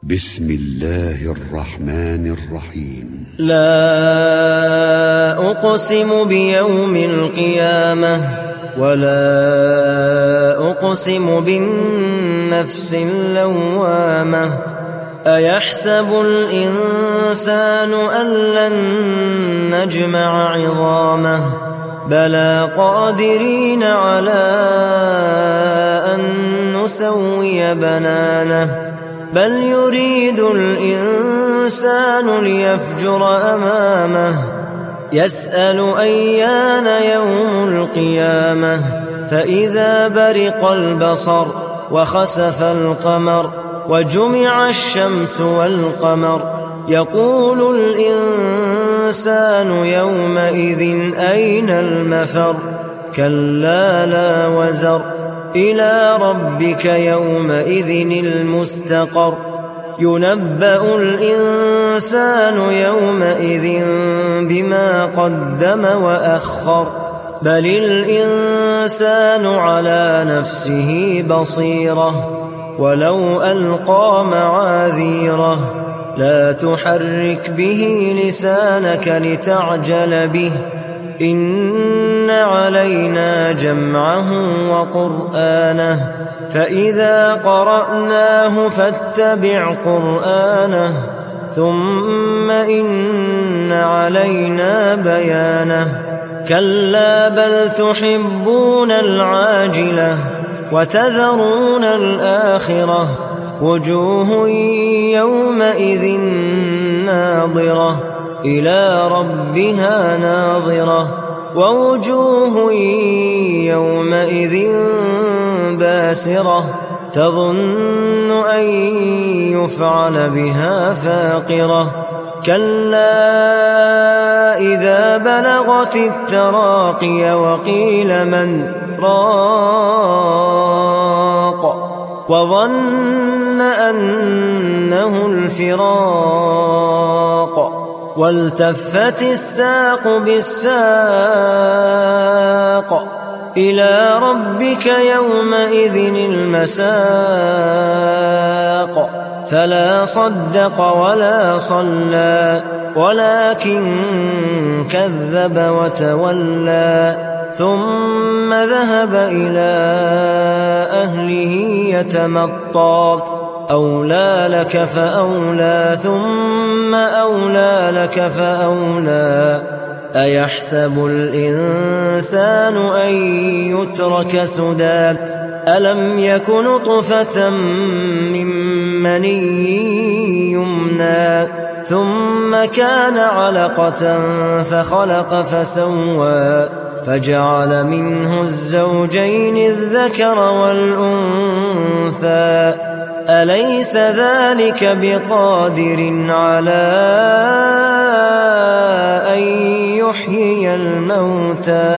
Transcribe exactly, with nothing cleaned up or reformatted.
بسم الله الرحمن الرحيم. لا أقسم بيوم القيامة ولا أقسم بالنفس اللوامة. أيحسب الإنسان أن لن نجمع عظامه بلى قادرين على أن نسوي بنانه بل يريد الإنسان ليفجر أمامه يسأل أيان يوم القيامة فإذا برق البصر وخسف القمر وجمع الشمس والقمر يقول الإنسان يومئذ أين المفر كلا لا وزر إلى ربك يومئذ المستقر ينبأ الإنسان يومئذ بما قدم وأخر بل الإنسان على نفسه بصيرة ولو ألقى معاذيره لا تحرك به لسانك لتعجل به إن علينا جمعه وقرآنه فإذا قرأناه فاتبع قرآنه ثم إن علينا بيانه كلا بل تحبون العاجلة وتذرون الآخرة وجوه يومئذ ناظرة إلى ربها ناظرة ووجوه يومئذ باسرة تظن أن يفعل بها فاقرة كلا إذا بلغت التراقي وقيل من راق وظن أنه الفراق والتفت الساق بالساق إلى ربك يومئذ المساق فلا صدق ولا صلى ولكن كذب وتولى ثم ذهب إلى أهله يتمطى أولى لك فأولى ثم أولى لك فأولى أيحسب الإنسان أن يترك سدى ألم يك نطفة من مني يمنى ثم كان علقة فخلق فسوى فجعل منه الزوجين الذكر والأنثى أليس ذلك بقادر على أن يحيي الموتى